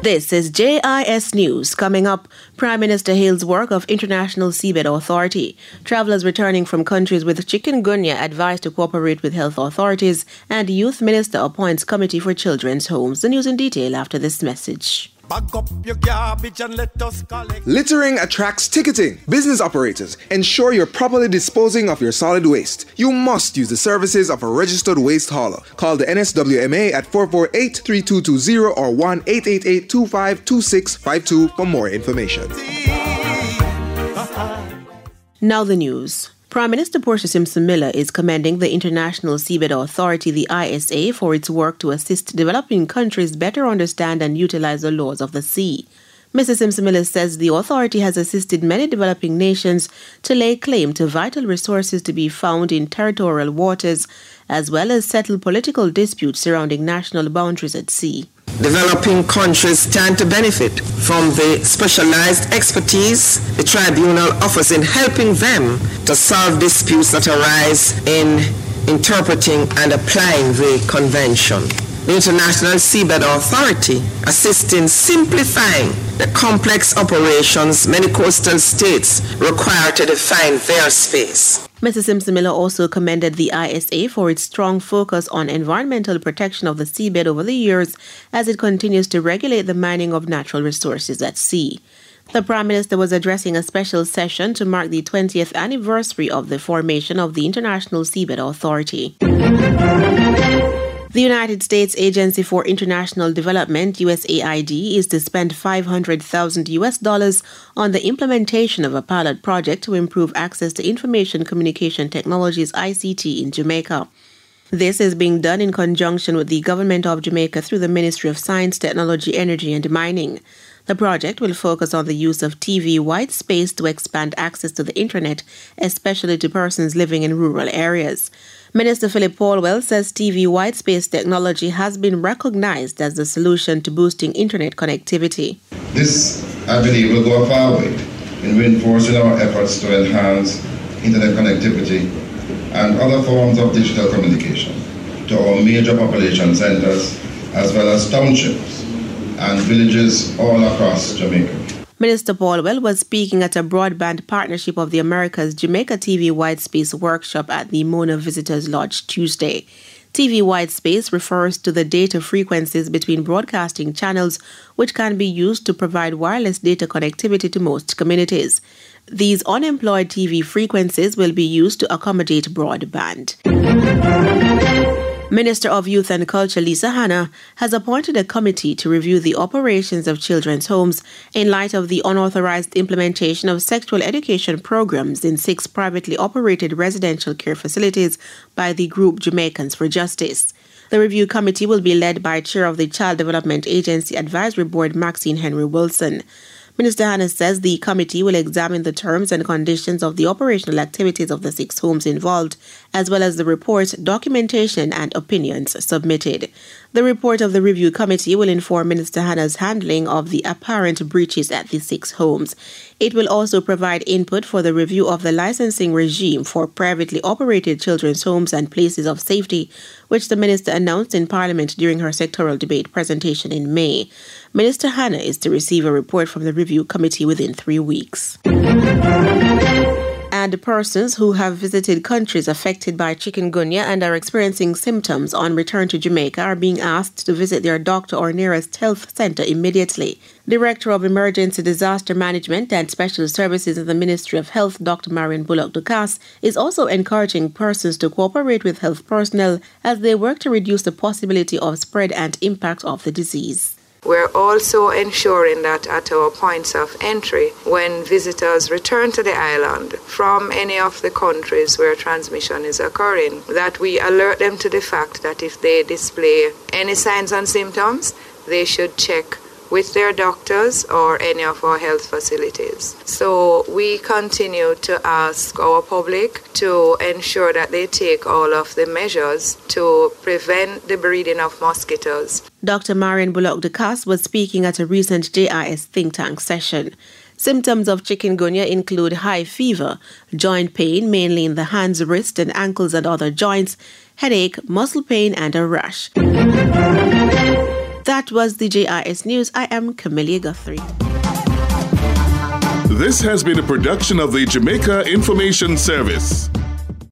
This is JIS News. Coming up, Prime Minister hails work of International Seabed Authority. Travellers returning from countries with chikungunya advised to cooperate with health authorities, and Youth Minister appoints committee for children's homes. The news in detail after this message. Bag up your garbage and let us collect. Littering attracts ticketing. Business operators, ensure you're properly disposing of your solid waste. You must use the services of a registered waste hauler. Call the NSWMA at 448-3220 or 1-888-252652 for more information. Now the news. Prime Minister Portia Simpson Miller is commending the International Seabed Authority, the ISA, for its work to assist developing countries better understand and utilize the laws of the sea. Mrs. Simpson Miller says the authority has assisted many developing nations to lay claim to vital resources to be found in territorial waters, as well as settle political disputes surrounding national boundaries at sea. Developing countries stand to benefit from the specialized expertise the tribunal offers in helping them to solve disputes that arise in interpreting and applying the convention. The International Seabed Authority assists in simplifying the complex operations many coastal states require to define their space. Mrs. Simpson Miller also commended the ISA for its strong focus on environmental protection of the seabed over the years as it continues to regulate the mining of natural resources at sea. The Prime Minister was addressing a special session to mark the 20th anniversary of the formation of the International Seabed Authority. The United States Agency for International Development, USAID, is to spend $500,000 on the implementation of a pilot project to improve access to information communication technologies ICT in Jamaica. This is being done in conjunction with the Government of Jamaica through the Ministry of Science, Technology, Energy and Mining. The project will focus on the use of TV white space to expand access to the internet, especially to persons living in rural areas. Minister Philip Paulwell says TV white space technology has been recognized as the solution to boosting internet connectivity. This, I believe, will go a far way in reinforcing our efforts to enhance internet connectivity and other forms of digital communication to our major population centers as well as townships and villages all across Jamaica. Minister Paulwell was speaking at a broadband partnership of the Americas Jamaica TV Whitespace workshop at the Mona Visitors Lodge Tuesday. TV Whitespace refers to the data frequencies between broadcasting channels which can be used to provide wireless data connectivity to most communities. These unemployed TV frequencies will be used to accommodate broadband. Minister of Youth and Culture Lisa Hanna has appointed a committee to review the operations of children's homes in light of the unauthorized implementation of sexual education programs in 6 privately operated residential care facilities by the group Jamaicans for Justice. The review committee will be led by Chair of the Child Development Agency Advisory Board Maxine Henry Wilson. Minister Hanna says the committee will examine the terms and conditions of the operational activities of the 6 homes involved, as well as the report, documentation, and opinions submitted. The report of the review committee will inform Minister Hanna's handling of the apparent breaches at the 6 homes. It will also provide input for the review of the licensing regime for privately operated children's homes and places of safety, which the minister announced in Parliament during her sectoral debate presentation in May. Minister Hanna is to receive a report from the review committee within 3 weeks. And persons who have visited countries affected by chikungunya and are experiencing symptoms on return to Jamaica are being asked to visit their doctor or nearest health center immediately. Director of Emergency Disaster Management and Special Services in the Ministry of Health, Dr. Marion Bullock-Ducasse, is also encouraging persons to cooperate with health personnel as they work to reduce the possibility of spread and impact of the disease. We're also ensuring that at our points of entry, when visitors return to the island from any of the countries where transmission is occurring, that we alert them to the fact that if they display any signs and symptoms, they should check with their doctors or any of our health facilities. So we continue to ask our public to ensure that they take all of the measures to prevent the breeding of mosquitoes. Dr. Marion Bullock-Ducasse was speaking at a recent JIS think tank session. Symptoms of chikungunya include high fever, joint pain mainly in the hands, wrists, and ankles and other joints, headache, muscle pain, and a rash. That was the JIS News. I am Camelia Guthrie. This has been a production of the Jamaica Information Service.